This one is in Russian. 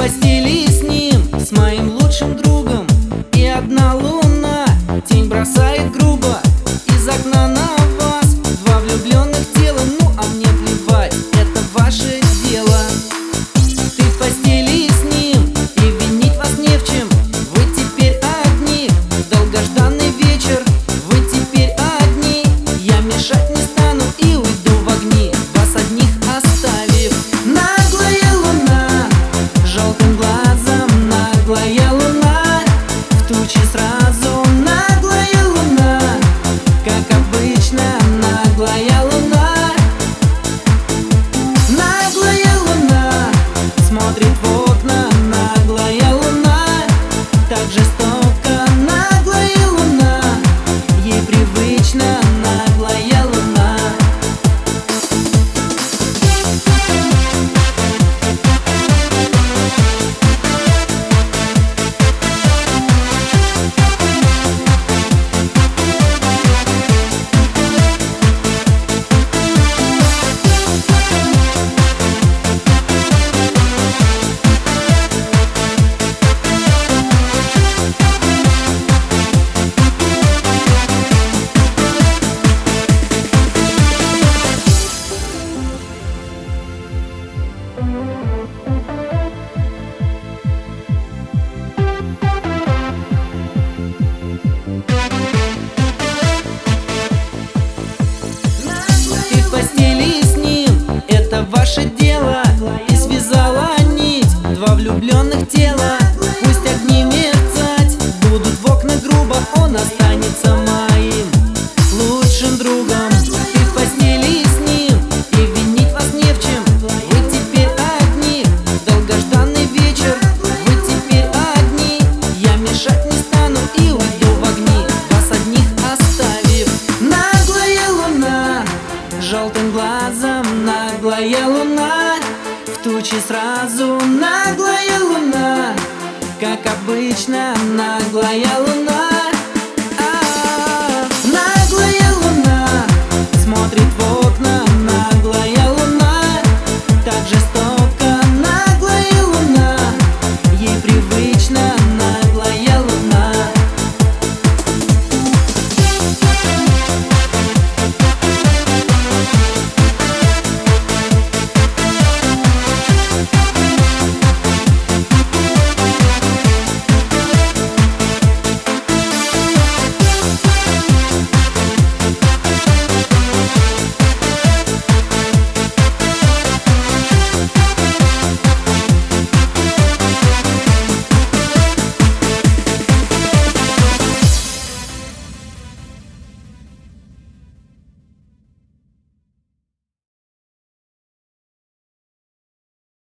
постели с ним, с моим лучшим другом. И одна луна тень бросает грубо. Из окна на вас два влюбленных тела. Ну а мне плевать, это ваше дело. Ты в постели с ним, и винить вас не в чем. Вы теперь одни, долгожданный вечер. Вы теперь одни, я мешать не стану и уйду в огни, вас одних оставив. Наглая луна, желтым глазом, наглая луна, в тучи сразу. Наглая луна, как обычно, наглая луна. Наглая луна смотрит в окна, наглая луна, так жестоко. Наглая луна, ей привычно, наглая луна. Ты в постели с ним, это ваше дело. И связала нить два влюбленных тела. Пусть огни мерцать будут в окна грубо, он останется моим лучшим другом. Ты в постели с ним, и винить вас не в чем. Вы теперь одни, долгожданный вечер. Вы теперь одни, я мешать не стану и уйду в огни, вас одних оставив. Наглая луна, желтым глазом, наглая луна, в тучи сразу. Наглая луна, как обычно, наглая луна.